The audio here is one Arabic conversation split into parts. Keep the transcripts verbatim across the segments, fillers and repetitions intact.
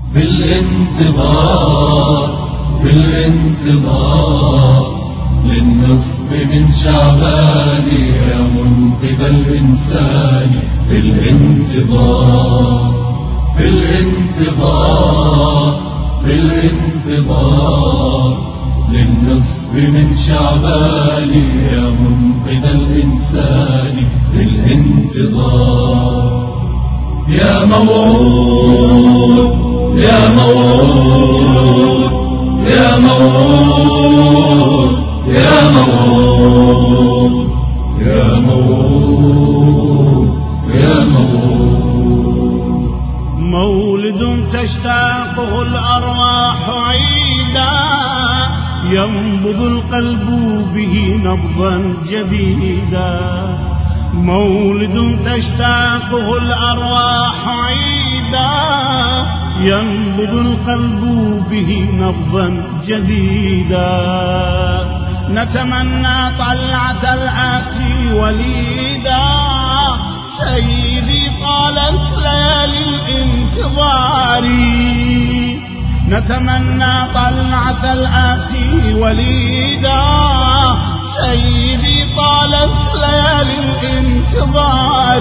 في الانتظار في الانتظار للنصف من شعبان يا منقذ الإنسان. في الانتظار في الانتظار في الانتظار للنصف من شعبان يا منقذ الإنسان. في الانتظار يا موعود يا موعود يا موعود يا موعود يا موعود يا موعود. مولد تشتاقه الأرواح عيدا ينبض القلب به نبضا جديدا. مولد تشتاقه الأرواح عيدا ينبض القلب به نبضا جديدا. نتمنى طلعة الآتي وليدا سيدي طالت ليالي الانتظار. نتمنى طلعة الآتي وليدا سيدي طالت ليالي الانتظار.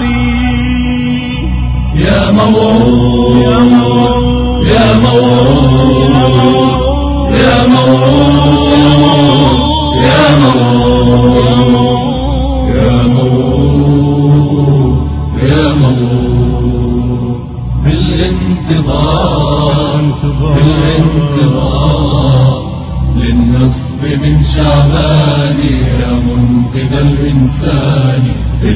يا موعود يا موعود يا موعود يا موعود يا موعود يا موعود. في الانتظار في الانتظار للنصف من شعبان يا منقذ الإنسان. في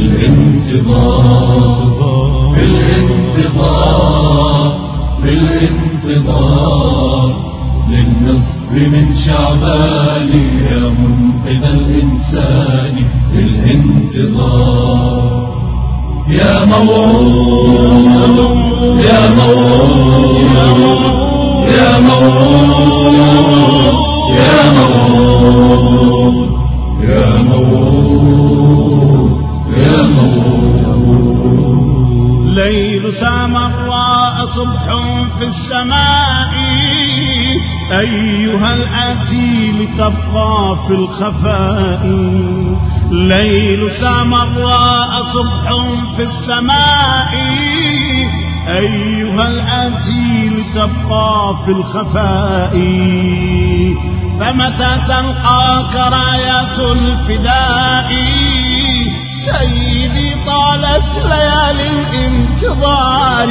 الانتظار في الانتظار في الانتظار للنصف من شعبان يا منقذ الإنسان. في الانتظار يا موعود يا موعود يا موعود يا موعود يا موعود يا موعود. ليل سامراء صبح في السماء أيها الآتي لتبقى في الخفاء. ليل سامراء صبح في السماء أيها الآتي لتبقى في الخفاء. فمتى تلقاك رايات الفداء سيدي طالت ليالي الانتظار.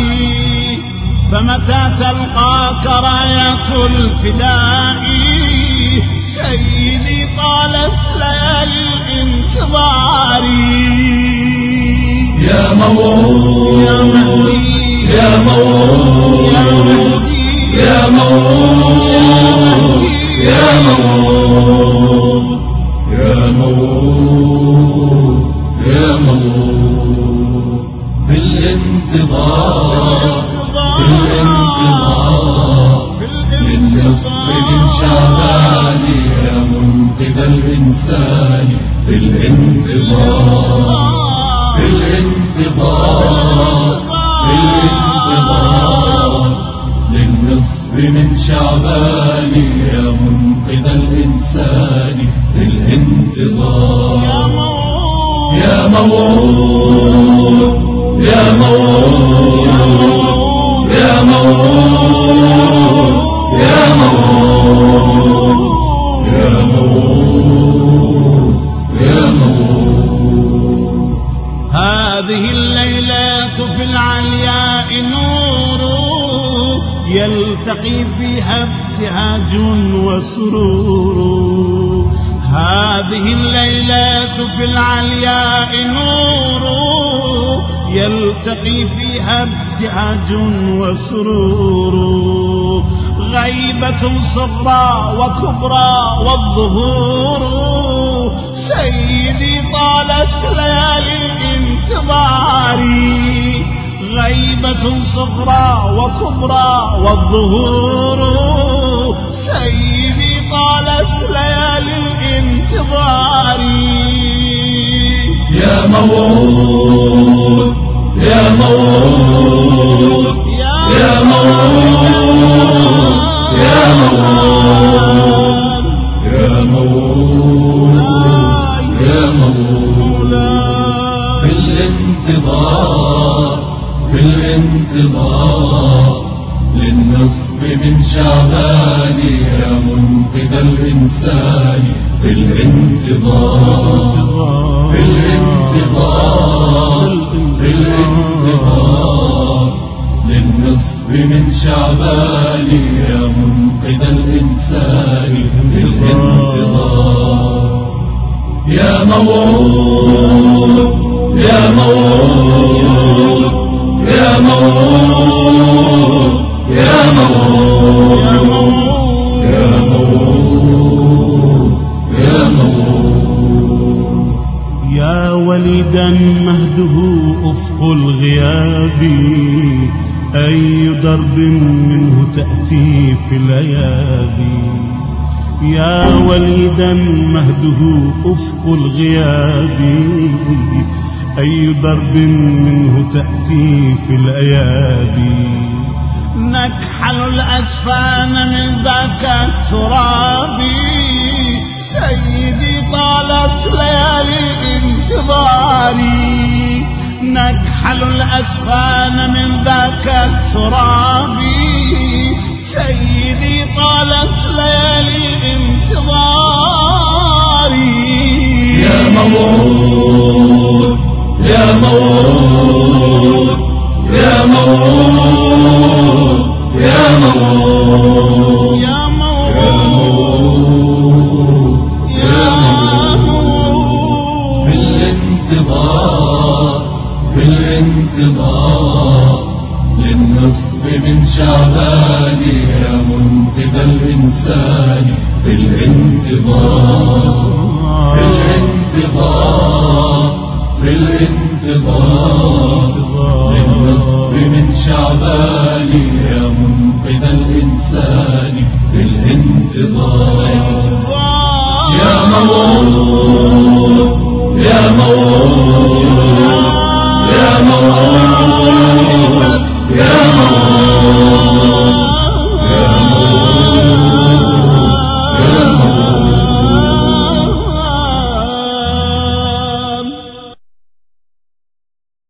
فمتى تلقاك رايات الفداء سيدي طالت ليالي الانتظار. يا موعود يا موعود يا موعود يا موعود يا موعود يا موعود. في الانتظار في الانتظار للنصف من شعبان يا منقذ الإنسان. في الانتظار في الانتظار في الانتظار للنصف من شعبان يا منقذ الإنسان. في الانتظار يا موعود يا موعود يا موعود يا موعود يا موعود يا موعود. هذه الليلات في العلياء نور يلتقي فيها ابتهاج وسرور. هذه الليلات في العلياء نور يلتقي فيها ابتهاج وسرور. غيبة صغرى وكبرى والظهور سيدي طالت ليالي الانتظار. غيبة صغرى وكبرى والظهور سيدي طالت ليالي الانتظار. يا موعود يا موعود يا موعود الانتظار للنصب من شعبان يا منقذ الإنسان في الانتظار في الانتظار في الانتظار للنصب من شعبان يا منقذ الإنسان في الانتظار يا موعود يا موعود يا موعود يا موعود يا موعود يا موعود يا وليدا مهده أفق الغياب أي درب منه تأتي في الليالي يا وليدا مهده أفق الغياب أي درب منه تأتي في الأيادي نكحل الأجفان من ذاك التراب سيدي طالت ليالي الانتظار نكحل الأجفان من ذاك التراب سيدي طالت ليالي الانتظار يا موعود يا موعود يا موعود يا موعود يا موعود يا موعود في الانتظار في الانتظار للنصب من شعبان يا منقذ الإنسان في الانتظار في الانتظار في الانتظار للنصب من شعبان يا منقذ الإنسان في الانتظار يا موعود يا موعود يا موعود